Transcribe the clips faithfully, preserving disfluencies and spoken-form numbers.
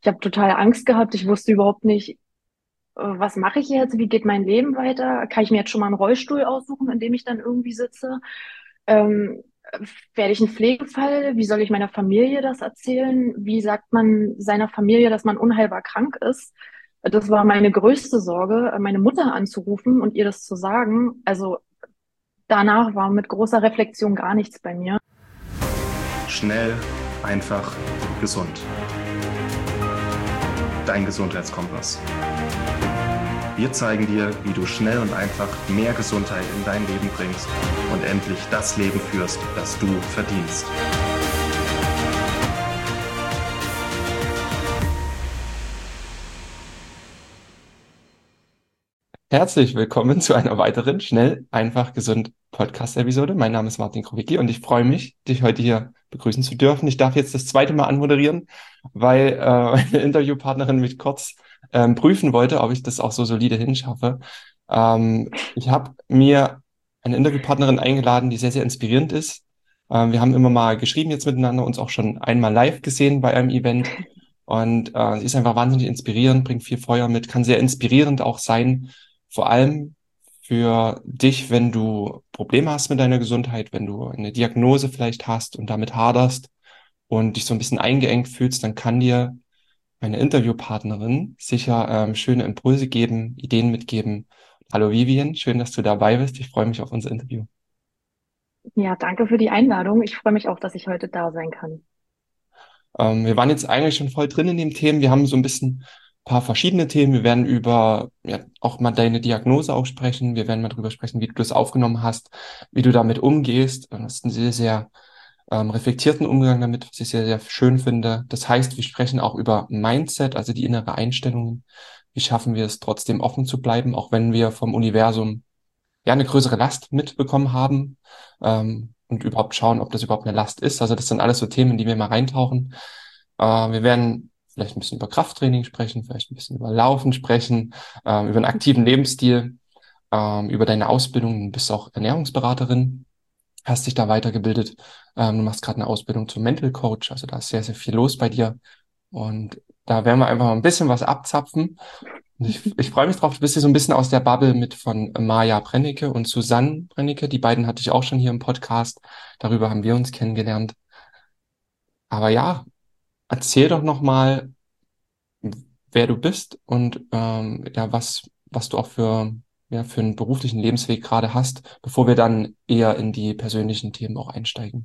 Ich habe total Angst gehabt. Ich wusste überhaupt nicht, äh, was mache ich jetzt? Wie geht mein Leben weiter? Kann ich mir jetzt schon mal einen Rollstuhl aussuchen, in dem ich dann irgendwie sitze? Ähm, Werde ich ein Pflegefall? Wie soll ich meiner Familie das erzählen? Wie sagt man seiner Familie, dass man unheilbar krank ist? Das war meine größte Sorge, meine Mutter anzurufen und ihr das zu sagen. Also danach war mit großer Reflexion gar nichts bei mir. Schnell, einfach, gesund. Dein Gesundheitskompass. Wir zeigen dir, wie du schnell und einfach mehr Gesundheit in dein Leben bringst und endlich das Leben führst, das du verdienst. Herzlich willkommen zu einer weiteren Schnell, einfach, gesund Podcast-Episode. Mein Name ist Martin Krowicki und ich freue mich, dich heute hier begrüßen zu dürfen. Ich darf jetzt das zweite Mal anmoderieren, weil äh, meine Interviewpartnerin mich kurz ähm, prüfen wollte, ob ich das auch so solide hinschaffe. Ähm, ich habe mir eine Interviewpartnerin eingeladen, die sehr, sehr inspirierend ist. Ähm, wir haben immer mal geschrieben jetzt miteinander, uns auch schon einmal live gesehen bei einem Event. Und äh, sie ist einfach wahnsinnig inspirierend, bringt viel Feuer mit, kann sehr inspirierend auch sein, vor allem für dich, wenn du Probleme hast mit deiner Gesundheit, wenn du eine Diagnose vielleicht hast und damit haderst und dich so ein bisschen eingeengt fühlst, dann kann dir meine Interviewpartnerin sicher ähm, schöne Impulse geben, Ideen mitgeben. Hallo Vivian, schön, dass du dabei bist. Ich freue mich auf unser Interview. Ja, danke für die Einladung. Ich freue mich auch, dass ich heute da sein kann. Ähm, wir waren jetzt eigentlich schon voll drin in den Themen. Wir haben so ein bisschen ein paar verschiedene Themen. Wir werden über ja, auch mal deine Diagnose auch sprechen. Wir werden mal drüber sprechen, wie du das aufgenommen hast, wie du damit umgehst. Und das ist ein sehr, sehr ähm, reflektierten Umgang damit, was ich sehr, sehr schön finde. Das heißt, wir sprechen auch über Mindset, also die innere Einstellung. Wie schaffen wir es trotzdem offen zu bleiben, auch wenn wir vom Universum ja eine größere Last mitbekommen haben, ähm, und überhaupt schauen, ob das überhaupt eine Last ist. Also das sind alles so Themen, in die wir mal reintauchen. Äh, wir werden vielleicht ein bisschen über Krafttraining sprechen, vielleicht ein bisschen über Laufen sprechen, ähm, über einen aktiven Lebensstil, ähm, über deine Ausbildung. Du bist auch Ernährungsberaterin, hast dich da weitergebildet. Ähm, du machst gerade eine Ausbildung zum Mental Coach, also da ist sehr, sehr viel los bei dir. Und da werden wir einfach mal ein bisschen was abzapfen. Und ich, ich freue mich drauf, du bist hier so ein bisschen aus der Bubble mit von Maja Brennecke und Susanne Brennecke. Die beiden hatte ich auch schon hier im Podcast. Darüber haben wir uns kennengelernt. Aber ja, erzähl doch noch mal, wer du bist und ähm, ja, was, was du auch für, ja, für einen beruflichen Lebensweg gerade hast, bevor wir dann eher in die persönlichen Themen auch einsteigen.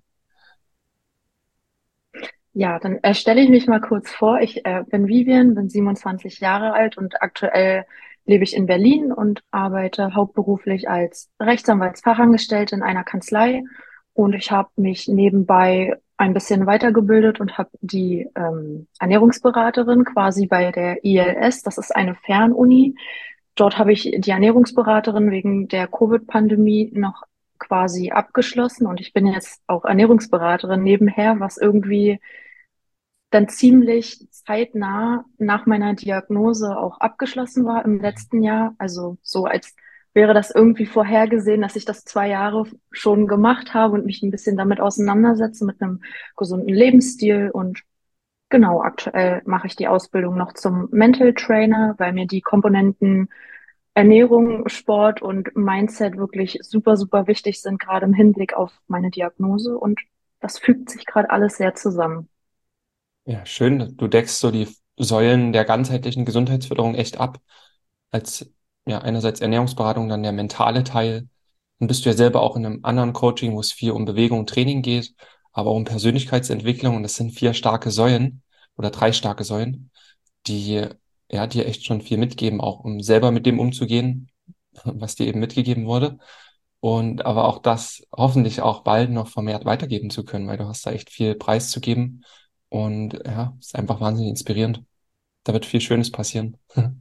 Ja, dann äh, stelle ich mich mal kurz vor. Ich äh, bin Vivian, bin siebenundzwanzig Jahre alt und aktuell lebe ich in Berlin und arbeite hauptberuflich als Rechtsanwaltsfachangestellte in einer Kanzlei. Und ich habe mich nebenbei ein bisschen weitergebildet und habe die ähm, Ernährungsberaterin quasi bei der I L S. Das ist eine Fernuni. Dort habe ich die Ernährungsberaterin wegen der Covid-Pandemie noch quasi abgeschlossen und ich bin jetzt auch Ernährungsberaterin nebenher, was irgendwie dann ziemlich zeitnah nach meiner Diagnose auch abgeschlossen war im letzten Jahr. Also so als wäre das irgendwie vorhergesehen, dass ich das zwei Jahre schon gemacht habe und mich ein bisschen damit auseinandersetze mit einem gesunden Lebensstil. Und genau, aktuell mache ich die Ausbildung noch zum Mental Trainer, weil mir die Komponenten Ernährung, Sport und Mindset wirklich super, super wichtig sind, gerade im Hinblick auf meine Diagnose. Und das fügt sich gerade alles sehr zusammen. Ja, schön. Du deckst so die Säulen der ganzheitlichen Gesundheitsförderung echt ab. Als ja einerseits Ernährungsberatung, dann der mentale Teil. Dann bist du ja selber auch in einem anderen Coaching, wo es viel um Bewegung und Training geht, aber auch um Persönlichkeitsentwicklung. Und das sind vier starke Säulen oder drei starke Säulen, die ja dir echt schon viel mitgeben, auch um selber mit dem umzugehen, was dir eben mitgegeben wurde. Und aber auch das hoffentlich auch bald noch vermehrt weitergeben zu können, weil du hast da echt viel preiszugeben. Und ja, ist einfach wahnsinnig inspirierend. Da wird viel Schönes passieren.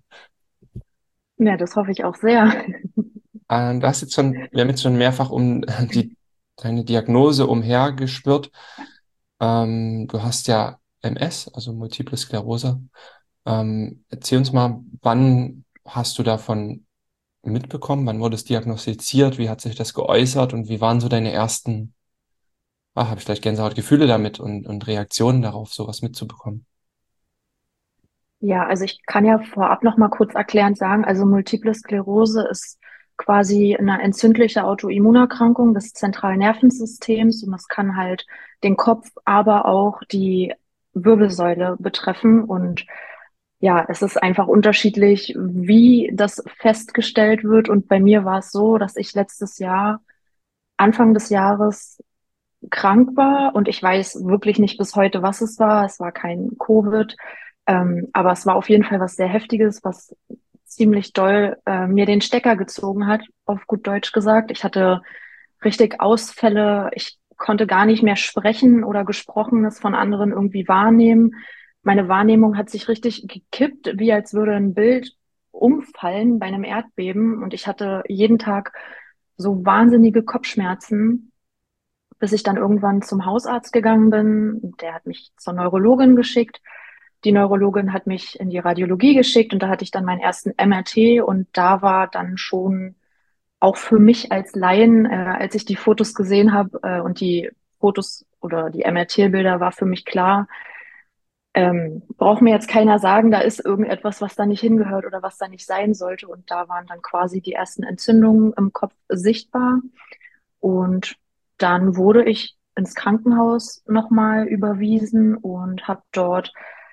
Ja, das hoffe ich auch sehr. Äh, du hast jetzt schon, wir haben jetzt schon mehrfach um die, deine Diagnose umhergeschwirrt. Ähm, du hast ja M S, also Multiple Sklerose. Ähm, erzähl uns mal, wann hast du davon mitbekommen? Wann wurde es diagnostiziert? Wie hat sich das geäußert? Und wie waren so deine ersten, ah, habe ich gleich Gänsehautgefühle damit und, und Reaktionen darauf, sowas mitzubekommen? Ja, also ich kann ja vorab noch mal kurz erklärend sagen, also Multiple Sklerose ist quasi eine entzündliche Autoimmunerkrankung des zentralen Nervensystems und das kann halt den Kopf, aber auch die Wirbelsäule betreffen und ja, es ist einfach unterschiedlich, wie das festgestellt wird und bei mir war es so, dass ich letztes Jahr, Anfang des Jahres krank war und ich weiß wirklich nicht bis heute, was es war. Es war kein Covid, ähm, aber es war auf jeden Fall was sehr Heftiges, was ziemlich doll äh, mir den Stecker gezogen hat, auf gut Deutsch gesagt. Ich hatte richtig Ausfälle. Ich konnte gar nicht mehr sprechen oder Gesprochenes von anderen irgendwie wahrnehmen. Meine Wahrnehmung hat sich richtig gekippt, wie als würde ein Bild umfallen bei einem Erdbeben. Und ich hatte jeden Tag so wahnsinnige Kopfschmerzen, bis ich dann irgendwann zum Hausarzt gegangen bin. Der hat mich zur Neurologin geschickt. Die Neurologin hat mich in die Radiologie geschickt und da hatte ich dann meinen ersten M R T und da war dann schon auch für mich als Laien, äh, als ich die Fotos gesehen habe äh, und die Fotos oder die M R T-Bilder, war für mich klar, ähm, braucht mir jetzt keiner sagen, da ist irgendetwas, was da nicht hingehört oder was da nicht sein sollte. Und da waren dann quasi die ersten Entzündungen im Kopf sichtbar. Und dann wurde ich ins Krankenhaus nochmal überwiesen und habe dort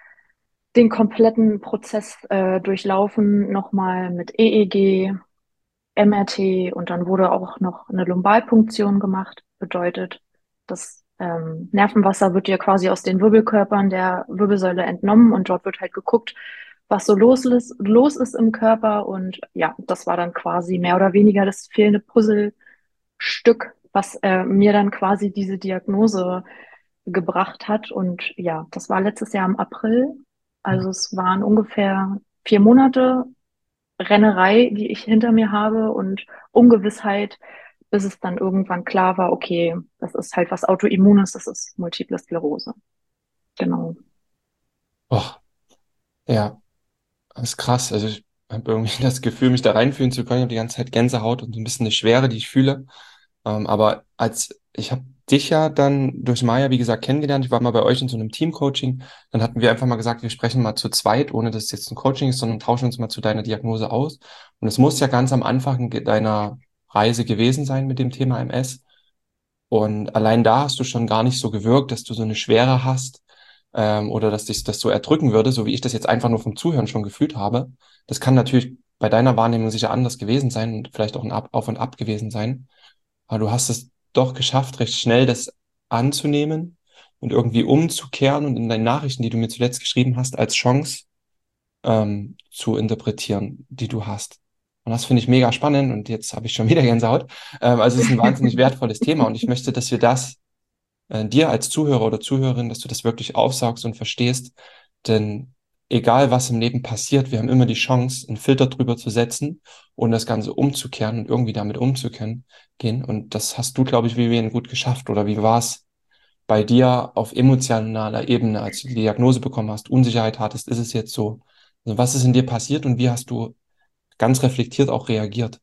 den kompletten Prozess äh, durchlaufen, nochmal mit E E G, M R T und dann wurde auch noch eine Lumbalpunktion gemacht. Bedeutet, das ähm, Nervenwasser wird ja quasi aus den Wirbelkörpern der Wirbelsäule entnommen und dort wird halt geguckt, was so los ist, los ist im Körper. Und ja, das war dann quasi mehr oder weniger das fehlende Puzzlestück, was äh, mir dann quasi diese Diagnose gebracht hat. Und ja, das war letztes Jahr im April. Also es waren ungefähr vier Monate Rennerei, die ich hinter mir habe und Ungewissheit, bis es dann irgendwann klar war, okay, das ist halt was Autoimmunes, das ist Multiple Sklerose. Genau. Oh, ja, das ist krass. Also ich habe irgendwie das Gefühl, mich da reinfühlen zu können. Ich habe die ganze Zeit Gänsehaut und so ein bisschen eine Schwere, die ich fühle. Ähm, aber als ich habe dich ja dann durch Maya, wie gesagt, kennengelernt. Ich war mal bei euch in so einem Team-Coaching. Dann hatten wir einfach mal gesagt, wir sprechen mal zu zweit, ohne dass es jetzt ein Coaching ist, sondern tauschen uns mal zu deiner Diagnose aus. Und es muss ja ganz am Anfang ge- deiner Reise gewesen sein mit dem Thema M S. Und allein da hast du schon gar nicht so gewirkt, dass du so eine Schwere hast, ähm, oder dass dich das so erdrücken würde, so wie ich das jetzt einfach nur vom Zuhören schon gefühlt habe. Das kann natürlich bei deiner Wahrnehmung sicher anders gewesen sein und vielleicht auch ein Ab Auf und Ab gewesen sein. Aber du hast es doch geschafft, recht schnell das anzunehmen und irgendwie umzukehren und in deinen Nachrichten, die du mir zuletzt geschrieben hast, als Chance ähm, zu interpretieren, die du hast. Und das finde ich mega spannend und jetzt habe ich schon wieder Gänsehaut. Ähm, also es ist ein wahnsinnig wertvolles Thema und ich möchte, dass wir das äh, dir als Zuhörer oder Zuhörerin, dass du das wirklich aufsaugst und verstehst, denn egal was im Leben passiert, wir haben immer die Chance, einen Filter drüber zu setzen und das Ganze umzukehren und irgendwie damit umzukehren gehen. Und das hast du, glaube ich, Vivian, gut geschafft. Oder wie war es bei dir auf emotionaler Ebene, als du die Diagnose bekommen hast, Unsicherheit hattest, ist es jetzt so? Also was ist in dir passiert und wie hast du ganz reflektiert auch reagiert?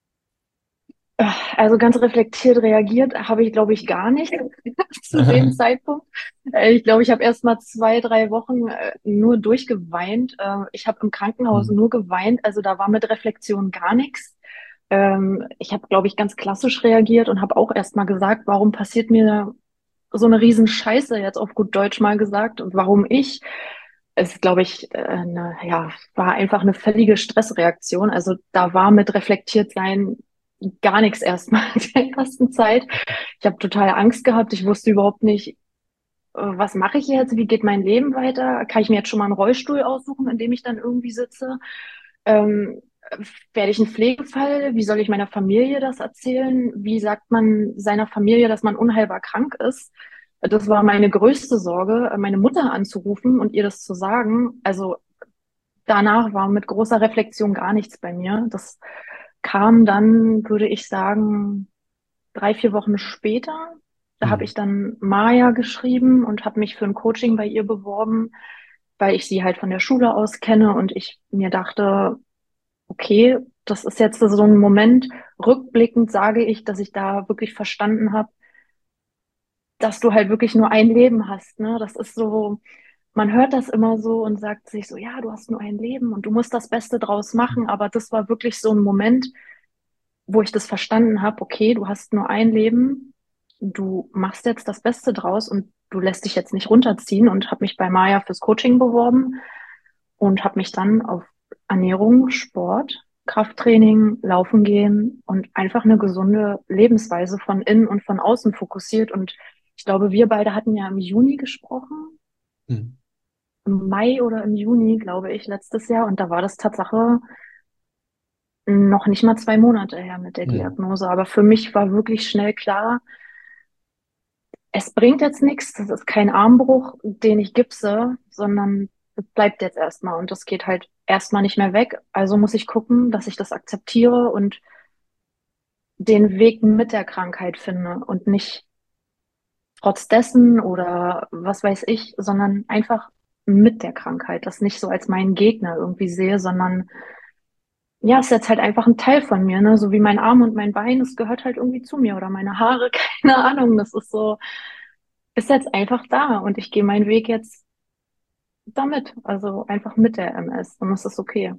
Also ganz reflektiert reagiert habe ich, glaube ich, gar nicht zu dem Zeitpunkt. Äh, Ich glaube, ich habe erst mal zwei, drei Wochen äh, nur durchgeweint. Äh, Ich habe im Krankenhaus Hm. nur geweint, also da war mit Reflexion gar nichts. Ähm, Ich habe, glaube ich, ganz klassisch reagiert und habe auch erst mal gesagt, warum passiert mir so eine Riesenscheiße, jetzt auf gut Deutsch mal gesagt, und warum ich? Es, glaube ich, äh, eine, ja, war einfach eine völlige Stressreaktion. Also da war mit reflektiert sein gar nichts erstmal in der ersten Zeit. Ich habe total Angst gehabt. Ich wusste überhaupt nicht, äh, was mache ich jetzt? Wie geht mein Leben weiter? Kann ich mir jetzt schon mal einen Rollstuhl aussuchen, in dem ich dann irgendwie sitze? Ähm, Werde ich ein Pflegefall? Wie soll ich meiner Familie das erzählen? Wie sagt man seiner Familie, dass man unheilbar krank ist? Das war meine größte Sorge, meine Mutter anzurufen und ihr das zu sagen. Also danach war mit großer Reflexion gar nichts bei mir. Das kam dann, würde ich sagen, drei, vier Wochen später. Da habe Hm. ich dann Maya geschrieben und habe mich für ein Coaching bei ihr beworben, weil ich sie halt von der Schule aus kenne und ich mir dachte, okay, das ist jetzt so ein Moment, rückblickend sage ich, dass ich da wirklich verstanden habe, dass du halt wirklich nur ein Leben hast, ne? Das ist so, man hört das immer so und sagt sich so, ja, du hast nur ein Leben und du musst das Beste draus machen. Aber das war wirklich so ein Moment, wo ich das verstanden habe, okay, du hast nur ein Leben, du machst jetzt das Beste draus und du lässt dich jetzt nicht runterziehen und habe mich bei Maya fürs Coaching beworben und habe mich dann auf Ernährung, Sport, Krafttraining, Laufen gehen und einfach eine gesunde Lebensweise von innen und von außen fokussiert. Und ich glaube, wir beide hatten ja im Juni gesprochen, Hm. im Mai oder im Juni, glaube ich, letztes Jahr. Und da war das Tatsache noch nicht mal zwei Monate her mit der Hm. Diagnose. Aber für mich war wirklich schnell klar, es bringt jetzt nichts. Das ist kein Armbruch, den ich gipse, sondern es bleibt jetzt erstmal. Und das geht halt erstmal nicht mehr weg. Also muss ich gucken, dass ich das akzeptiere und den Weg mit der Krankheit finde und nicht trotz dessen oder was weiß ich, sondern einfach mit der Krankheit. Das nicht so als meinen Gegner irgendwie sehe, sondern ja, es ist jetzt halt einfach ein Teil von mir, ne? So wie mein Arm und mein Bein, es gehört halt irgendwie zu mir oder meine Haare, keine Ahnung. Das ist so, ist jetzt einfach da und ich gehe meinen Weg jetzt damit, also einfach mit der M S und es ist okay.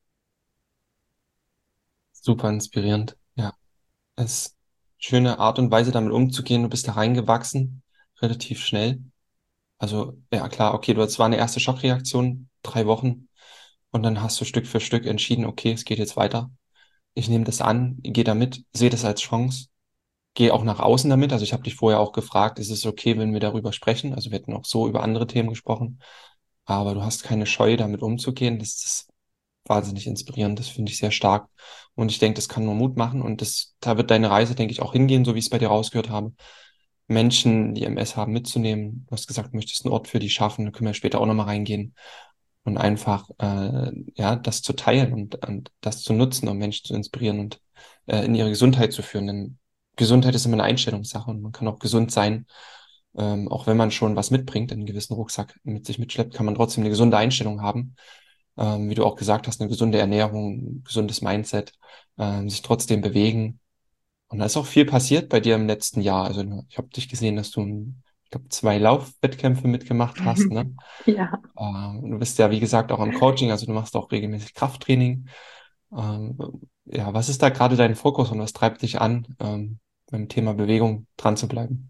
Super inspirierend. Ja, es ist eine schöne Art und Weise, damit umzugehen. Du bist da reingewachsen, relativ schnell. Also, ja klar, okay, du, das war eine erste Schockreaktion, drei Wochen. Und dann hast du Stück für Stück entschieden, okay, es geht jetzt weiter. Ich nehme das an, gehe damit, sehe das als Chance, gehe auch nach außen damit. Also ich habe dich vorher auch gefragt, ist es okay, wenn wir darüber sprechen? Also wir hätten auch so über andere Themen gesprochen. Aber du hast keine Scheu, damit umzugehen. Das ist wahnsinnig inspirierend. Das finde ich sehr stark. Und ich denke, das kann nur Mut machen. Und das, da wird deine Reise, denke ich, auch hingehen, so wie ich es bei dir rausgehört habe. Menschen, die M S haben, mitzunehmen. Du hast gesagt, du möchtest einen Ort für die schaffen. Da können wir später auch nochmal reingehen. Und einfach, äh, ja, das zu teilen und, und das zu nutzen, um Menschen zu inspirieren und äh, in ihre Gesundheit zu führen. Denn Gesundheit ist immer eine Einstellungssache und man kann auch gesund sein. Ähm, auch wenn man schon was mitbringt, einen gewissen Rucksack mit sich mitschleppt, kann man trotzdem eine gesunde Einstellung haben. Ähm, wie du auch gesagt hast, eine gesunde Ernährung, ein gesundes Mindset, ähm, sich trotzdem bewegen. Und da ist auch viel passiert bei dir im letzten Jahr. Also ich habe dich gesehen, dass du, ich glaube, zwei Laufwettkämpfe mitgemacht hast, ne? Ja. Ähm, du bist ja, wie gesagt, auch am Coaching, also du machst auch regelmäßig Krafttraining. Ähm, ja, was ist da gerade dein Fokus und was treibt dich an, ähm, beim Thema Bewegung dran zu bleiben?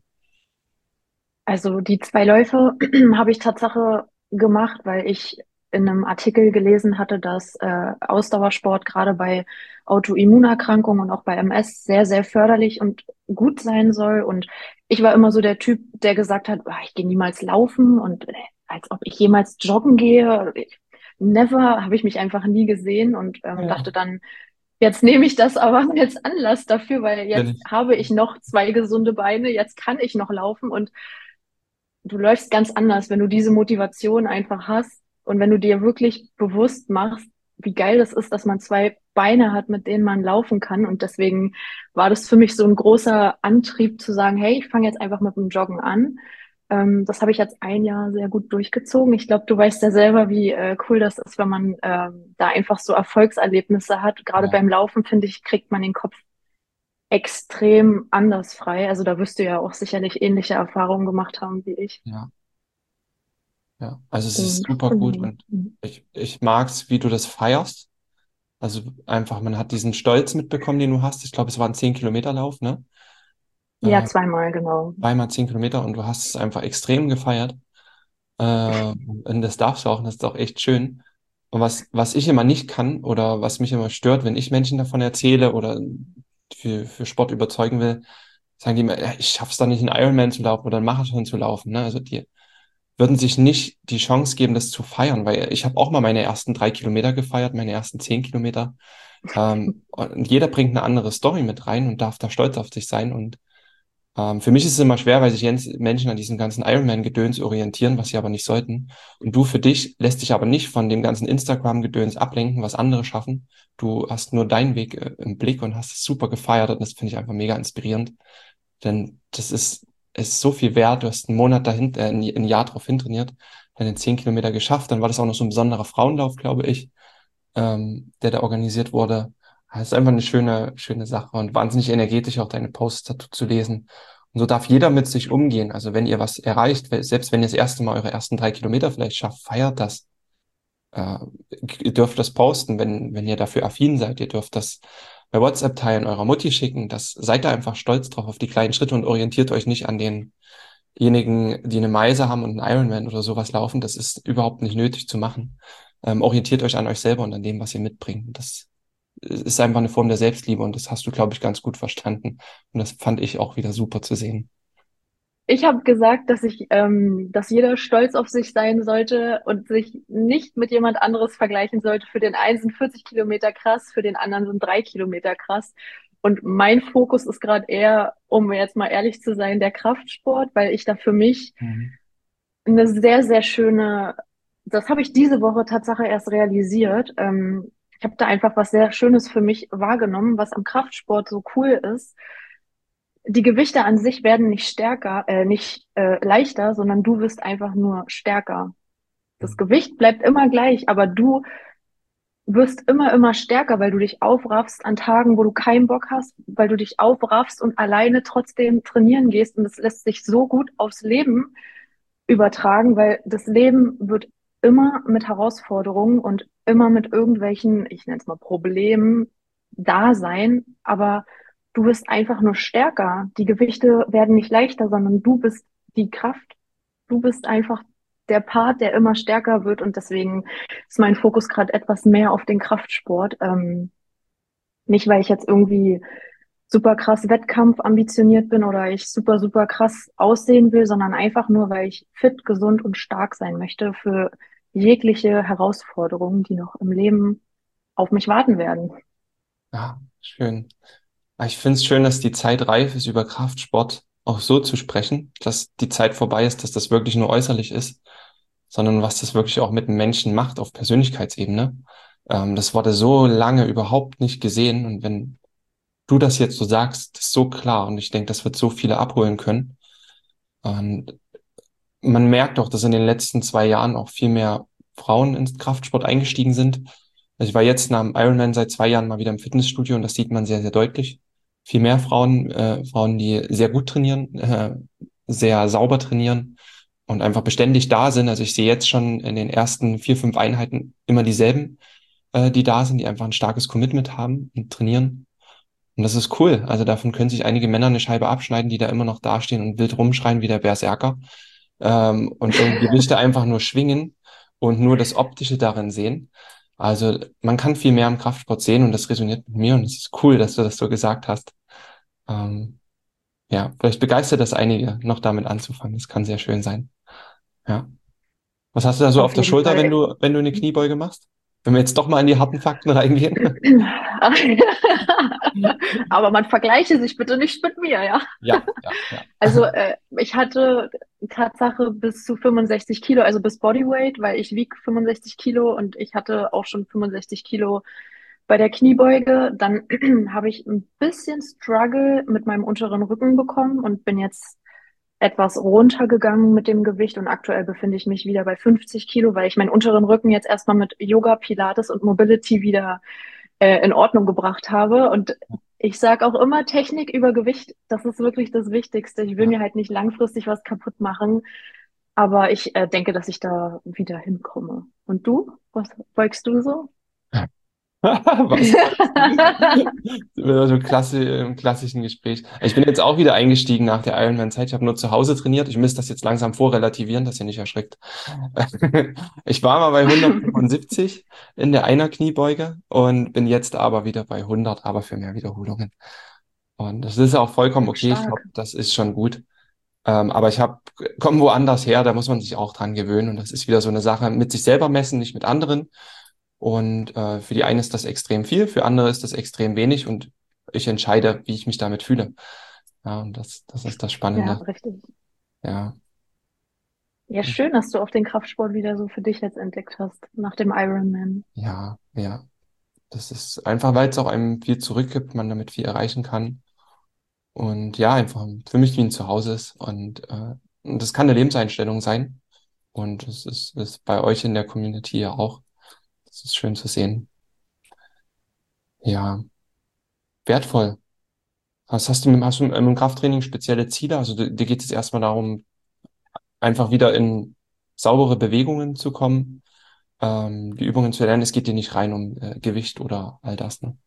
Also die zwei Läufe habe ich Tatsache gemacht, weil ich in einem Artikel gelesen hatte, dass äh, Ausdauersport gerade bei Autoimmunerkrankungen und auch bei M S sehr, sehr förderlich und gut sein soll. Und ich war immer so der Typ, der gesagt hat, "Ah, ich gehe niemals laufen und äh, als ob ich jemals joggen gehe. Ich, never, habe ich mich einfach nie gesehen und ähm, Ja, dachte dann, jetzt nehme ich das aber als Anlass dafür, weil kenn jetzt ich. habe ich noch zwei gesunde Beine, jetzt kann ich noch laufen und du läufst ganz anders, wenn du diese Motivation einfach hast und wenn du dir wirklich bewusst machst, wie geil das ist, dass man zwei Beine hat, mit denen man laufen kann. Und deswegen war das für mich so ein großer Antrieb zu sagen, hey, ich fange jetzt einfach mit dem Joggen an. Ähm, das habe ich jetzt ein Jahr sehr gut durchgezogen. Ich glaube, du weißt ja selber, wie äh, cool das ist, wenn man ähm, da einfach so Erfolgserlebnisse hat. Gerade Ja, beim Laufen, finde ich, kriegt man den Kopf extrem anders frei. Also da wirst du ja auch sicherlich ähnliche Erfahrungen gemacht haben wie ich. ja, ja. Also es ist Und super gut genau. und ich, ich mag's, wie du das feierst. Also einfach, man hat diesen Stolz mitbekommen, den du hast. Ich glaube, es war ein zehn Kilometer Lauf, ne? Ja, Äh, zweimal, genau. Zweimal zehn Kilometer und du hast es einfach extrem gefeiert. Äh, und das darfst du auch, und das ist auch echt schön. Und was, was ich immer nicht kann oder was mich immer stört, wenn ich Menschen davon erzähle oder für, für Sport überzeugen will, sagen die immer, ja, ich schaff's doch nicht, einen Ironman zu laufen oder einen Marathon zu laufen. Ne? Also die würden sich nicht die Chance geben, das zu feiern, weil ich habe auch mal meine ersten drei Kilometer gefeiert, meine ersten zehn Kilometer. Ähm, und jeder bringt eine andere Story mit rein und darf da stolz auf sich sein. Und ähm, für mich ist es immer schwer, weil sich Jens, Menschen an diesem ganzen Ironman-Gedöns orientieren, was sie aber nicht sollten. Und du für dich lässt dich aber nicht von dem ganzen Instagram-Gedöns ablenken, was andere schaffen. Du hast nur deinen Weg äh, im Blick und hast es super gefeiert und das finde ich einfach mega inspirierend. Denn das ist, ist so viel wert. Du hast einen Monat dahinter, äh, ein ein Jahr drauf hintrainiert, deine zehn Kilometer geschafft. Dann war das auch noch so ein besonderer Frauenlauf, glaube ich, ähm, der da organisiert wurde. Das ist einfach eine schöne, schöne Sache und wahnsinnig energetisch auch deine Posts dazu zu lesen. Und Und so darf jeder mit sich umgehen. Also wenn ihr was erreicht, weil- selbst wenn ihr das erste Mal eure ersten drei Kilometer vielleicht schafft, feiert das. Äh, Ihr dürft das posten, wenn, wenn ihr dafür affin seid. Ihr dürft das bei WhatsApp teilen, eurer Mutti schicken. Das, seid da einfach stolz drauf auf die kleinen Schritte und orientiert euch nicht an denjenigen, die eine Meise haben und einen Ironman oder sowas laufen. Das ist überhaupt nicht nötig zu machen. Ähm, orientiert euch an euch selber und an dem, was ihr mitbringt. Das ist einfach eine Form der Selbstliebe und das hast du, glaube ich, ganz gut verstanden. Und das fand ich auch wieder super zu sehen. Ich habe gesagt, dass ich, ähm, dass jeder stolz auf sich sein sollte und sich nicht mit jemand anderes vergleichen sollte. Für den einen sind vierzig Kilometer krass, für den anderen sind drei Kilometer krass. Und mein Fokus ist gerade eher, um jetzt mal ehrlich zu sein, der Kraftsport, weil ich da für mich Mhm. eine sehr, sehr schöne, das habe ich diese Woche Tatsache erst realisiert. Ähm, ich habe da einfach was sehr Schönes für mich wahrgenommen, was am Kraftsport so cool ist. Die Gewichte an sich werden nicht stärker, äh, nicht äh, leichter, sondern du wirst einfach nur stärker. Das Gewicht bleibt immer gleich, aber du wirst immer, immer stärker, weil du dich aufraffst an Tagen, wo du keinen Bock hast, weil du dich aufraffst und alleine trotzdem trainieren gehst. Und das lässt sich so gut aufs Leben übertragen, weil das Leben wird immer mit Herausforderungen und immer mit irgendwelchen, ich nenne es mal Problemen, da sein, aber du wirst einfach nur stärker. Die Gewichte werden nicht leichter, sondern du bist die Kraft. Du bist einfach der Part, der immer stärker wird und deswegen ist mein Fokus gerade etwas mehr auf den Kraftsport. Ähm, nicht, weil ich jetzt irgendwie super krass Wettkampf ambitioniert bin oder ich super, super krass aussehen will, sondern einfach nur, weil ich fit, gesund und stark sein möchte für jegliche Herausforderungen, die noch im Leben auf mich warten werden. Ja, schön. Aber ich finde es schön, dass die Zeit reif ist, über Kraftsport auch so zu sprechen, dass die Zeit vorbei ist, dass das wirklich nur äußerlich ist, sondern was das wirklich auch mit dem Menschen macht auf Persönlichkeitsebene. Ähm, das wurde so lange überhaupt nicht gesehen. Und wenn du das jetzt so sagst, ist so klar. Und ich denke, das wird so viele abholen können. Und man merkt auch, dass in den letzten zwei Jahren auch viel mehr Frauen ins Kraftsport eingestiegen sind. Also ich war jetzt nach dem Ironman seit zwei Jahren mal wieder im Fitnessstudio und das sieht man sehr, sehr deutlich. Viel mehr Frauen, äh, Frauen, die sehr gut trainieren, äh, sehr sauber trainieren und einfach beständig da sind. Also ich sehe jetzt schon in den ersten vier, fünf Einheiten immer dieselben, äh, die da sind, die einfach ein starkes Commitment haben und trainieren. Und das ist cool. Also davon können sich einige Männer eine Scheibe abschneiden, die da immer noch dastehen und wild rumschreien wie der Berserker, ähm, und irgendwie Gewichte einfach nur schwingen und nur das Optische darin sehen. Also man kann viel mehr im Kraftsport sehen und das resoniert mit mir und es ist cool, dass du das so gesagt hast. Ähm, ja, vielleicht begeistert das einige, noch damit anzufangen. Das kann sehr schön sein. Ja. Was hast du da so auf Auf der jeden Schulter, wenn Fall. du, wenn du eine Kniebeuge machst? Wenn wir jetzt doch mal in die harten Fakten reingehen. Aber man vergleiche sich bitte nicht mit mir, ja. Ja, ja, ja. Also äh, ich hatte Tatsache bis zu fünfundsechzig Kilo, also bis Bodyweight, weil ich wiege fünfundsechzig Kilo und ich hatte auch schon fünfundsechzig Kilo bei der Kniebeuge. Dann habe ich ein bisschen Struggle mit meinem unteren Rücken bekommen und bin jetzt etwas runtergegangen mit dem Gewicht und aktuell befinde ich mich wieder bei fünfzig Kilo, weil ich meinen unteren Rücken jetzt erstmal mit Yoga, Pilates und Mobility wieder äh, in Ordnung gebracht habe. Und ich sage auch immer, Technik über Gewicht, das ist wirklich das Wichtigste. Ich will Ja. mir halt nicht langfristig was kaputt machen, aber ich äh, denke, dass ich da wieder hinkomme. Und du? Was beugst du so? Was wolltest du? Also im klassi im klassischen Gespräch. Ich bin jetzt auch wieder eingestiegen nach der Ironman-Zeit. Ich habe nur zu Hause trainiert. Ich müsste das jetzt langsam vorrelativieren, dass ihr nicht erschreckt. Ich war mal bei hundertfünfundsiebzig in der Einer-Kniebeuge und bin jetzt aber wieder bei hundert, aber für mehr Wiederholungen. Und das ist auch vollkommen okay. Ich glaube, Stark. das ist schon gut. Ähm, aber ich habe, komme woanders her, da muss man sich auch dran gewöhnen. Und das ist wieder so eine Sache mit sich selber messen, nicht mit anderen. Und äh, für die eine ist das extrem viel, für andere ist das extrem wenig und ich entscheide, wie ich mich damit fühle. Ja, und das, das ist das Ja, Spannende. richtig. Ja, Ja, schön, dass du auch den Kraftsport wieder so für dich jetzt entdeckt hast, nach dem Ironman. ja, ja. Das ist einfach, weil es auch einem viel zurückgibt, man damit viel erreichen kann. Und ja, einfach für mich wie ein Zuhause ist. Und, äh, und das kann eine Lebenseinstellung sein. Und es ist, ist bei euch in der Community ja auch. Das ist schön zu sehen. Ja, wertvoll. Was hast du, mit- hast du im Krafttraining spezielle Ziele? Also dir dir geht es erstmal darum, einfach wieder in saubere Bewegungen zu kommen, ähm, die Übungen zu lernen. Es geht dir nicht rein um äh, Gewicht oder all das, ne?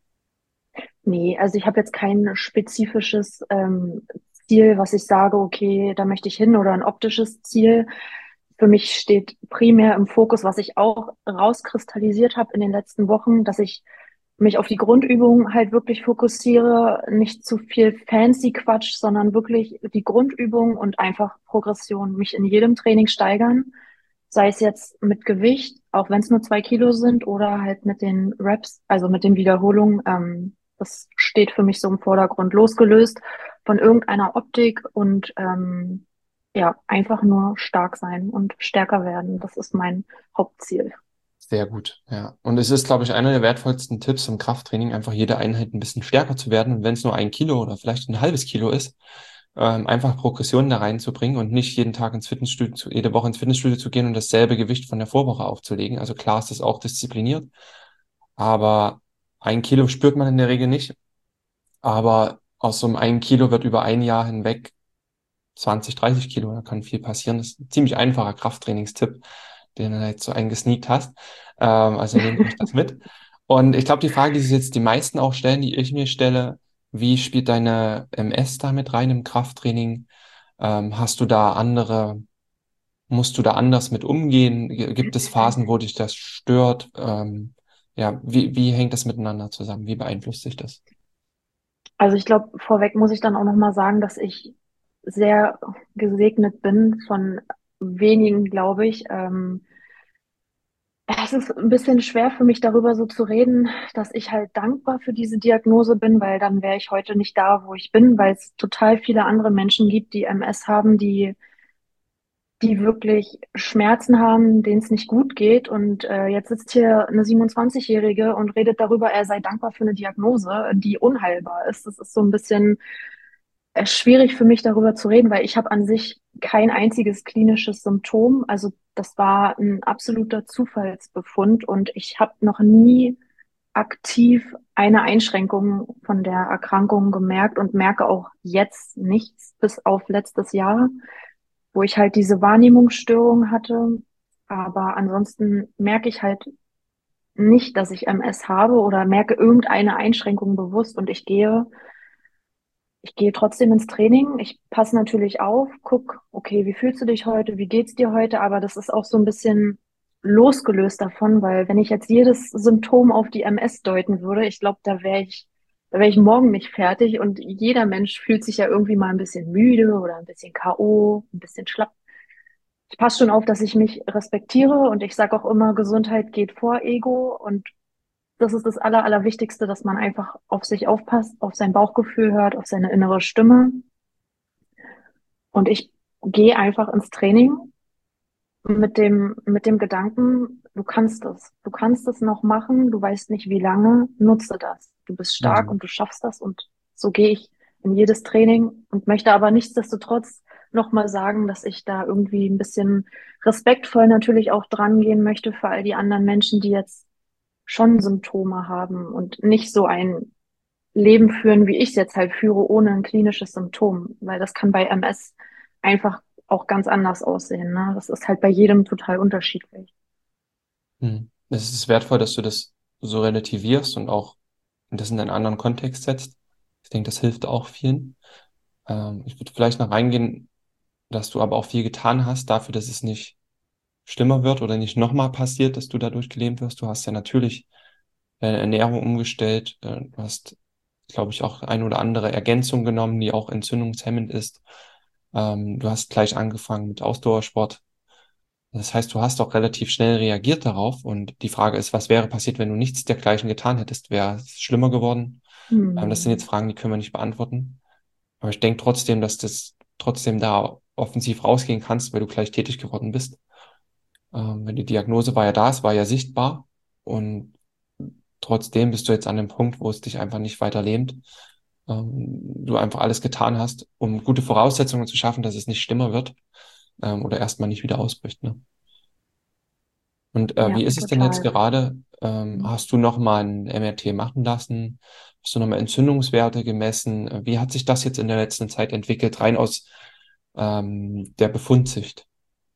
Nee, also ich habe jetzt kein spezifisches ähm, Ziel, was ich sage, okay, da möchte ich hin oder ein optisches Ziel. Für mich steht primär im Fokus, was ich auch rauskristallisiert habe in den letzten Wochen, dass ich mich auf die Grundübungen halt wirklich fokussiere, nicht zu viel fancy Quatsch, sondern wirklich die Grundübung und einfach Progression, mich in jedem Training steigern, sei es jetzt mit Gewicht, auch wenn es nur zwei Kilo sind, oder halt mit den Reps, also mit den Wiederholungen. Ähm, das steht für mich so im Vordergrund, losgelöst von irgendeiner Optik und ähm, ja, einfach nur stark sein und stärker werden. Das ist mein Hauptziel. Sehr gut, ja. Und es ist, glaube ich, einer der wertvollsten Tipps im Krafttraining, einfach jede Einheit ein bisschen stärker zu werden. Und wenn es nur ein Kilo oder vielleicht ein halbes Kilo ist, ähm, einfach Progressionen da reinzubringen und nicht jeden Tag ins Fitnessstudio, zu, jede Woche ins Fitnessstudio zu gehen und dasselbe Gewicht von der Vorwoche aufzulegen. Also klar ist das auch diszipliniert, aber ein Kilo spürt man in der Regel nicht. Aber aus so einem ein Kilo wird über ein Jahr hinweg zwanzig, dreißig Kilo, da kann viel passieren. Das ist ein ziemlich einfacher Krafttrainingstipp, den du jetzt so eingesneakt hast. Ähm, also nehmt euch das mit. Und ich glaube, die Frage, die sich jetzt die meisten auch stellen, die ich mir stelle, wie spielt deine M S da mit rein im Krafttraining? Ähm, hast du da andere, musst du da anders mit umgehen? G- Gibt es Phasen, wo dich das stört? Ähm, ja, wie, wie hängt das miteinander zusammen? Wie beeinflusst sich das? Also ich glaube, vorweg muss ich dann auch nochmal sagen, dass ich sehr gesegnet bin von wenigen, glaube ich. Ähm, es ist ein bisschen schwer für mich darüber so zu reden, dass ich halt dankbar für diese Diagnose bin, weil dann wäre ich heute nicht da, wo ich bin, weil es total viele andere Menschen gibt, die M S haben, die die wirklich Schmerzen haben, denen es nicht gut geht. Und äh, jetzt sitzt hier eine siebenundzwanzig-Jährige und redet darüber, er sei dankbar für eine Diagnose, die unheilbar ist. Das ist so ein bisschen äh, schwierig für mich darüber zu reden, weil ich habe an sich kein einziges klinisches Symptom. Also das war ein absoluter Zufallsbefund und ich habe noch nie aktiv eine Einschränkung von der Erkrankung gemerkt und merke auch jetzt nichts bis auf letztes Jahr, wo ich halt diese Wahrnehmungsstörung hatte. Aber ansonsten merke ich halt nicht, dass ich M S habe oder merke irgendeine Einschränkung bewusst und ich gehe, ich gehe trotzdem ins Training. Ich passe natürlich auf, guck, okay, wie fühlst du dich heute? Wie geht's dir heute? Aber das ist auch so ein bisschen losgelöst davon, weil wenn ich jetzt jedes Symptom auf die M S deuten würde, ich glaube, da wäre ich, da wäre ich morgen nicht fertig und jeder Mensch fühlt sich ja irgendwie mal ein bisschen müde oder ein bisschen K O, ein bisschen schlapp. Ich passe schon auf, dass ich mich respektiere und ich sage auch immer, Gesundheit geht vor Ego und das ist das Aller, Allerwichtigste, dass man einfach auf sich aufpasst, auf sein Bauchgefühl hört, auf seine innere Stimme. Und ich gehe einfach ins Training mit dem, mit dem Gedanken, du kannst es. Du kannst es noch machen, du weißt nicht wie lange, nutze das. Du bist stark Mhm. und du schaffst das und so gehe ich in jedes Training und möchte aber nichtsdestotrotz nochmal sagen, dass ich da irgendwie ein bisschen respektvoll natürlich auch dran gehen möchte für all die anderen Menschen, die jetzt schon Symptome haben und nicht so ein Leben führen, wie ich es jetzt halt führe, ohne ein klinisches Symptom, weil das kann bei M S einfach auch ganz anders aussehen, ne? Das ist halt bei jedem total unterschiedlich. Mhm. Es ist wertvoll, dass du das so relativierst und auch das in einen anderen Kontext setzt. Ich denke, das hilft auch vielen. Ähm, ich würde vielleicht noch reingehen, dass du aber auch viel getan hast dafür, dass es nicht schlimmer wird oder nicht nochmal passiert, dass du dadurch gelähmt wirst. Du hast ja natürlich deine Ernährung umgestellt. Äh, du hast, glaube ich, auch ein oder andere Ergänzung genommen, die auch entzündungshemmend ist. Ähm, du hast gleich angefangen mit Ausdauersport. Das heißt, du hast auch relativ schnell reagiert darauf. Und die Frage ist, was wäre passiert, wenn du nichts dergleichen getan hättest? Wäre es schlimmer geworden? Ähm, das sind jetzt Hm. Fragen, die können wir nicht beantworten. Aber ich denke trotzdem, dass das trotzdem da offensiv rausgehen kannst, weil du gleich tätig geworden bist. Ähm, wenn die Diagnose war ja da, es war ja sichtbar. Und trotzdem bist du jetzt an dem Punkt, wo es dich einfach nicht weiter lähmt. Ähm, du einfach alles getan hast, um gute Voraussetzungen zu schaffen, dass es nicht schlimmer wird, ähm, oder erstmal nicht wieder ausbricht, ne? Und äh, Ja, wie ist es denn jetzt total. gerade? Ähm, hast du nochmal ein M R T machen lassen? Hast du nochmal Entzündungswerte gemessen? Äh, Wie hat sich das jetzt in der letzten Zeit entwickelt, rein aus ähm, der Befundsicht?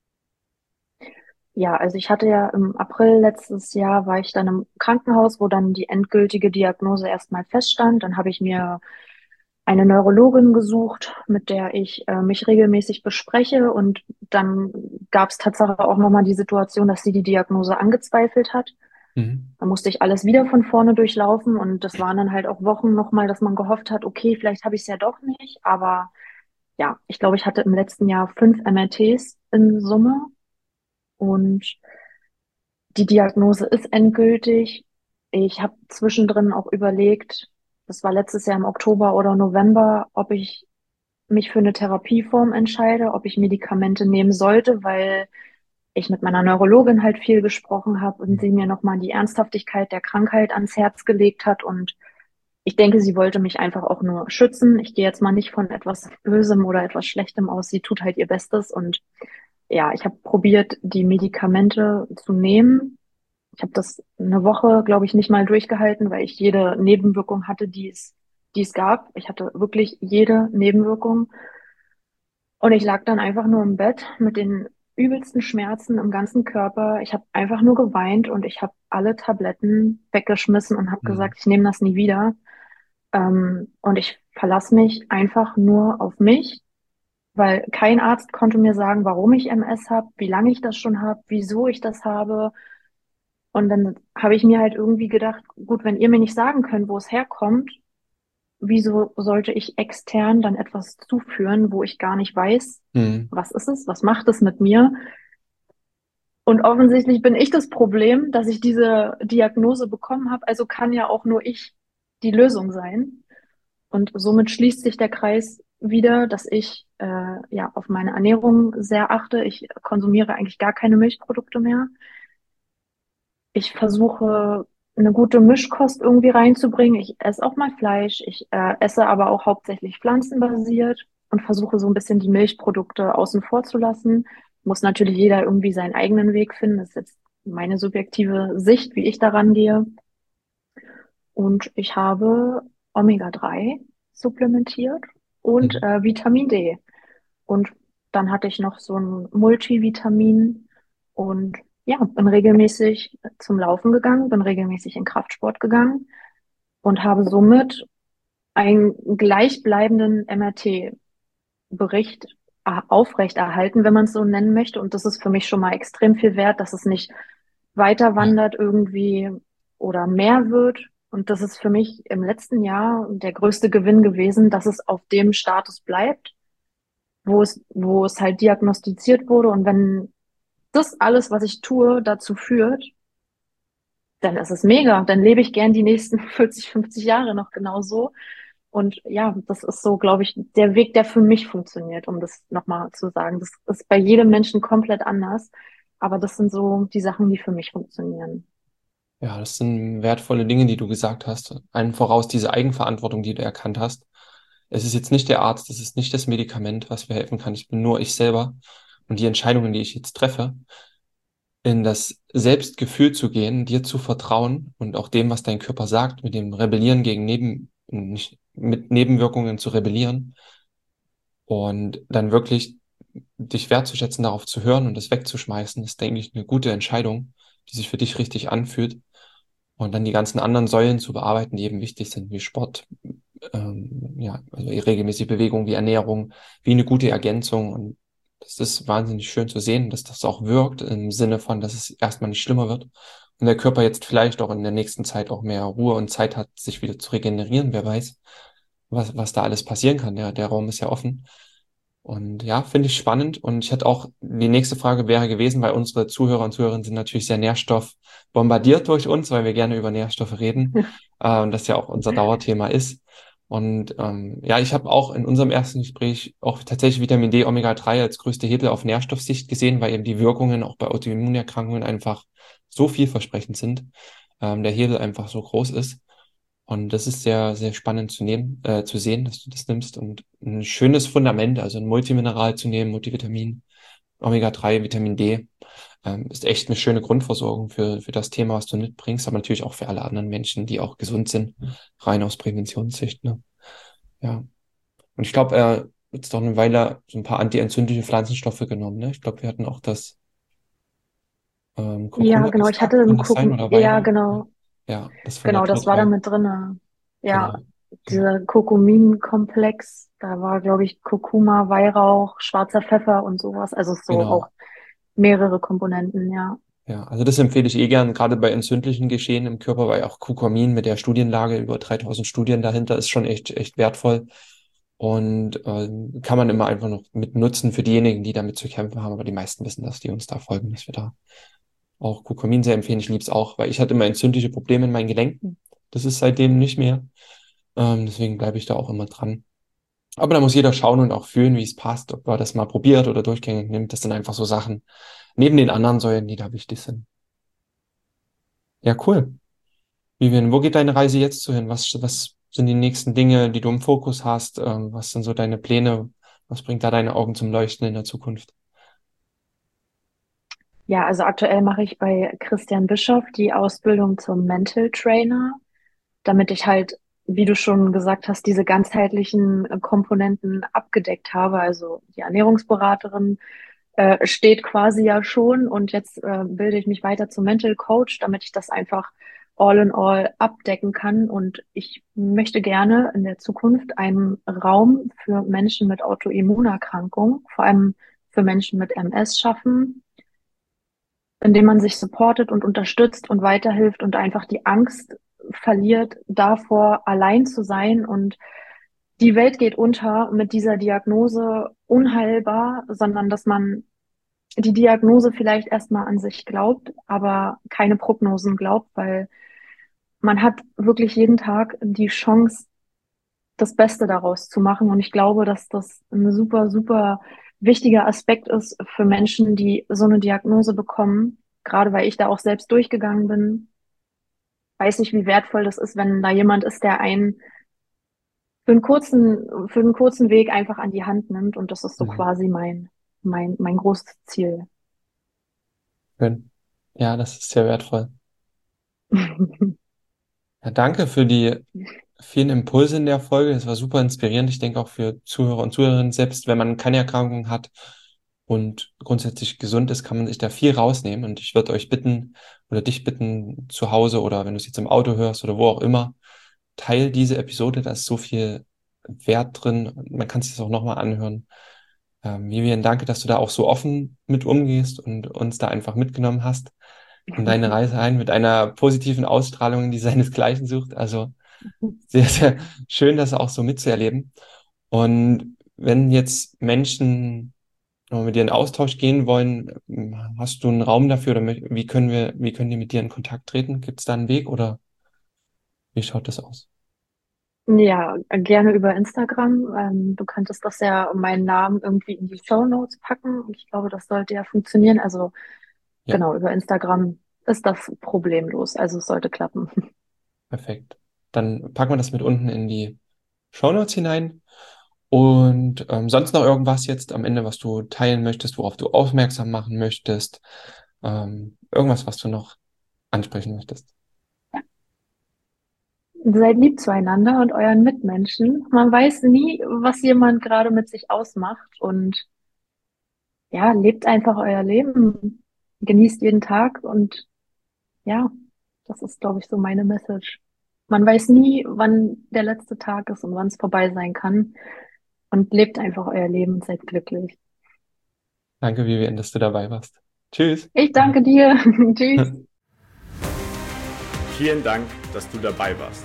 Ja, also ich hatte ja im April letztes Jahr war ich dann im Krankenhaus, wo dann die endgültige Diagnose erstmal feststand. Dann habe ich mir eine Neurologin gesucht, mit der ich äh, mich regelmäßig bespreche. Und dann gab es tatsächlich auch nochmal die Situation, dass sie die Diagnose angezweifelt hat. Mhm. Da musste ich alles wieder von vorne durchlaufen. Und das waren dann halt auch Wochen nochmal, dass man gehofft hat, okay, vielleicht habe ich es ja doch nicht. Aber ja, ich glaube, ich hatte im letzten Jahr fünf M R Ts in Summe. Und die Diagnose ist endgültig. Ich habe zwischendrin auch überlegt, das war letztes Jahr im Oktober oder November, ob ich mich für eine Therapieform entscheide, ob ich Medikamente nehmen sollte, weil ich mit meiner Neurologin halt viel gesprochen habe und sie mir nochmal die Ernsthaftigkeit der Krankheit ans Herz gelegt hat. Und ich denke, sie wollte mich einfach auch nur schützen. Ich gehe jetzt mal nicht von etwas Bösem oder etwas Schlechtem aus. Sie tut halt ihr Bestes. Und ja, ich habe probiert, die Medikamente zu nehmen. Ich habe das eine Woche, glaube ich, nicht mal durchgehalten, weil ich jede Nebenwirkung hatte, die es, die es gab. Ich hatte wirklich jede Nebenwirkung. Und ich lag dann einfach nur im Bett mit den übelsten Schmerzen im ganzen Körper. Ich habe einfach nur geweint und ich habe alle Tabletten weggeschmissen und habe Mhm. gesagt, ich nehme das nie wieder. Ähm, und ich verlasse mich einfach nur auf mich, weil kein Arzt konnte mir sagen, warum ich M S habe, wie lange ich das schon habe, wieso ich das habe. Und dann habe ich mir halt irgendwie gedacht, gut, wenn ihr mir nicht sagen könnt, wo es herkommt, wieso sollte ich extern dann etwas zuführen, wo ich gar nicht weiß, Mhm. was ist es, was macht es mit mir? Und offensichtlich bin ich das Problem, dass ich diese Diagnose bekommen habe. Also kann ja auch nur ich die Lösung sein. Und somit schließt sich der Kreis wieder, dass ich äh, ja auf meine Ernährung sehr achte. Ich konsumiere eigentlich gar keine Milchprodukte mehr. Ich versuche eine gute Mischkost irgendwie reinzubringen. Ich esse auch mal Fleisch. Ich äh, esse aber auch hauptsächlich pflanzenbasiert und versuche so ein bisschen die Milchprodukte außen vor zu lassen. Muss natürlich jeder irgendwie seinen eigenen Weg finden. Das ist jetzt meine subjektive Sicht, wie ich daran gehe. Und ich habe Omega drei supplementiert und Mhm. äh, Vitamin D. Und dann hatte ich noch so ein Multivitamin und ja, bin regelmäßig zum Laufen gegangen, bin regelmäßig in Kraftsport gegangen und habe somit einen gleichbleibenden M R T-Bericht aufrechterhalten, wenn man es so nennen möchte. Und das ist für mich schon mal extrem viel wert, dass es nicht weiter Ja. wandert irgendwie oder mehr wird. Und das ist für mich im letzten Jahr der größte Gewinn gewesen, dass es auf dem Status bleibt, wo es, wo es halt diagnostiziert wurde. Und wenn das alles, was ich tue, dazu führt, dann ist es mega. Dann lebe ich gern die nächsten vierzig, fünfzig Jahre noch genauso. Und ja, das ist so, glaube ich, der Weg, der für mich funktioniert, um das nochmal zu sagen. Das ist bei jedem Menschen komplett anders. Aber das sind so die Sachen, die für mich funktionieren. Ja, das sind wertvolle Dinge, die du gesagt hast. Allen voraus diese Eigenverantwortung, die du erkannt hast. Es ist jetzt nicht der Arzt, es ist nicht das Medikament, was mir helfen kann. Ich bin nur ich selber. Und die Entscheidungen, die ich jetzt treffe, in das Selbstgefühl zu gehen, dir zu vertrauen und auch dem, was dein Körper sagt, mit dem Rebellieren gegen Neben, nicht, mit Nebenwirkungen zu rebellieren und dann wirklich dich wertzuschätzen, darauf zu hören und das wegzuschmeißen, ist, denke ich, eine gute Entscheidung, die sich für dich richtig anfühlt. Und dann die ganzen anderen Säulen zu bearbeiten, die eben wichtig sind, wie Sport, ähm, ja, also regelmäßige Bewegung, wie Ernährung, wie eine gute Ergänzung. Und das ist wahnsinnig schön zu sehen, dass das auch wirkt, im Sinne von, dass es erstmal nicht schlimmer wird. Und der Körper jetzt vielleicht auch in der nächsten Zeit auch mehr Ruhe und Zeit hat, sich wieder zu regenerieren. Wer weiß, was, was da alles passieren kann. Der, der Raum ist ja offen. Und ja, finde ich spannend. Und ich hätte auch, die nächste Frage wäre gewesen, weil unsere Zuhörer und Zuhörerinnen sind natürlich sehr nährstoffbombardiert durch uns, weil wir gerne über Nährstoffe reden, äh, und das ja auch unser Dauerthema ist. Und ähm, ja, ich habe auch in unserem ersten Gespräch auch tatsächlich Vitamin D, Omega drei als größte Hebel auf Nährstoffsicht gesehen, weil eben die Wirkungen auch bei Autoimmunerkrankungen einfach so vielversprechend sind, ähm, der Hebel einfach so groß ist. Und das ist sehr, sehr spannend zu nehmen, äh, zu sehen, dass du das nimmst und ein schönes Fundament, also ein Multimineral zu nehmen, Multivitamin, Omega drei, Vitamin D. Ähm, ist echt eine schöne Grundversorgung für, für das Thema, was du mitbringst, aber natürlich auch für alle anderen Menschen, die auch gesund sind, rein aus Präventionssicht, ne? Ja. Und ich glaube, er hat jetzt doch eine Weile so ein paar antientzündliche Pflanzenstoffe genommen, ne? Ich glaube, wir hatten auch das ähm, Ja, genau, ich hatte Kurkuma-Extrakt, kann im das sein? Gucken, Oder ja, Weihrauch? genau, Ja, das von genau, Natur das war da drei. mit drinne. Ja, Genau. Ja, dieser Kurkumin-Komplex, da war, glaube ich, Kurkuma, Weihrauch, schwarzer Pfeffer und sowas. Also so genau. auch mehrere Komponenten, ja. Ja, also das empfehle ich eh gern, gerade bei entzündlichen Geschehen im Körper, weil auch Kurkumin mit der Studienlage, über dreitausend Studien dahinter, ist schon echt, echt wertvoll. Und ähm, kann man immer einfach noch mit nutzen für diejenigen, die damit zu kämpfen haben. Aber die meisten wissen das, die uns da folgen, dass wir da auch Kurkumin sehr empfehlen. Ich liebe es auch, weil ich hatte immer entzündliche Probleme in meinen Gelenken. Das ist seitdem nicht mehr. Ähm, deswegen bleibe ich da auch immer dran. Aber da muss jeder schauen und auch fühlen, wie es passt, ob er das mal probiert oder durchgängig nimmt. Das sind einfach so Sachen neben den anderen Säulen, die da wichtig sind. Ja, cool. Vivian, wo geht deine Reise jetzt so hin? Was, was sind die nächsten Dinge, die du im Fokus hast? Ähm, was sind so deine Pläne? Was bringt da deine Augen zum Leuchten in der Zukunft? Ja, also aktuell mache ich bei Christian Bischoff die Ausbildung zum Mental Trainer, damit ich halt, wie du schon gesagt hast, diese ganzheitlichen äh, Komponenten abgedeckt habe. Also die Ernährungsberaterin äh, steht quasi ja schon und jetzt äh, bilde ich mich weiter zum Mental Coach, damit ich das einfach all in all abdecken kann. Und ich möchte gerne in der Zukunft einen Raum für Menschen mit Autoimmunerkrankungen, vor allem für Menschen mit M S schaffen, in dem man sich supportet und unterstützt und weiterhilft und einfach die Angst verliert, davor allein zu sein und die Welt geht unter mit dieser Diagnose unheilbar, sondern dass man die Diagnose vielleicht erstmal an sich glaubt, aber keine Prognosen glaubt, weil man hat wirklich jeden Tag die Chance, das Beste daraus zu machen. Und ich glaube, dass das ein super, super wichtiger Aspekt ist für Menschen, die so eine Diagnose bekommen. Gerade weil ich da auch selbst durchgegangen bin, weiß ich, wie wertvoll das ist, wenn da jemand ist, der einen für einen kurzen, für einen kurzen Weg einfach an die Hand nimmt. Und das ist so Mhm. quasi mein, mein, mein großes Ziel. Schön. Ja, das ist sehr wertvoll. Ja, danke für die vielen Impulse in der Folge. Es war super inspirierend. Ich denke auch für Zuhörer und Zuhörerinnen, selbst wenn man keine Erkrankung hat und grundsätzlich gesund ist, kann man sich da viel rausnehmen. Und ich würde euch bitten oder dich bitten, zu Hause oder wenn du es jetzt im Auto hörst oder wo auch immer, teil diese Episode. Da ist so viel Wert drin. Man kann es sich auch nochmal anhören. Ähm, Vivian, danke, dass du da auch so offen mit umgehst und uns da einfach mitgenommen hast in deine Reise ein mit einer positiven Ausstrahlung, die seinesgleichen sucht. Also sehr, sehr schön, das auch so mitzuerleben. Und wenn jetzt Menschen noch mit dir in Austausch gehen wollen, hast du einen Raum dafür oder mö- wie können wir, wie können die mit dir in Kontakt treten? Gibt es da einen Weg oder wie schaut das aus? Ja, gerne über Instagram. Ähm, du könntest das ja meinen Namen irgendwie in die Show Notes packen. Und ich glaube, das sollte ja funktionieren. Also Ja, genau, über Instagram ist das problemlos. Also es sollte klappen. perfekt. Dann packen wir das mit unten in die Shownotes hinein. Und ähm, sonst noch irgendwas jetzt am Ende, was du teilen möchtest, worauf du aufmerksam machen möchtest? Ähm, irgendwas, was du noch ansprechen möchtest? Seid lieb zueinander und euren Mitmenschen. Man weiß nie, was jemand gerade mit sich ausmacht. Und ja, lebt einfach euer Leben. Genießt jeden Tag. Und ja, das ist, glaube ich, so meine Message. Man weiß nie, wann der letzte Tag ist und wann es vorbei sein kann. Und lebt einfach euer Leben und seid glücklich. Danke, Vivian, dass du dabei warst. Tschüss. Ich danke dir. Tschüss. Vielen Dank, dass du dabei warst.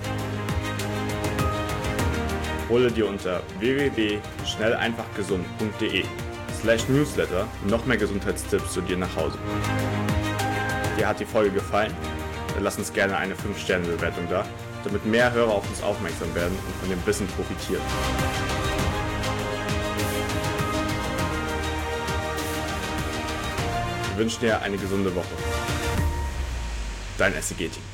Hole dir unter w w w punkt schnell einfach gesund punkt de slash newsletter noch mehr Gesundheitstipps zu dir nach Hause. Dir hat die Folge gefallen? Dann lass uns gerne eine fünf Sterne Bewertung da, damit mehr Hörer auf uns aufmerksam werden und von dem Wissen profitieren. Wir wünschen dir eine gesunde Woche. Dein S C G-Team.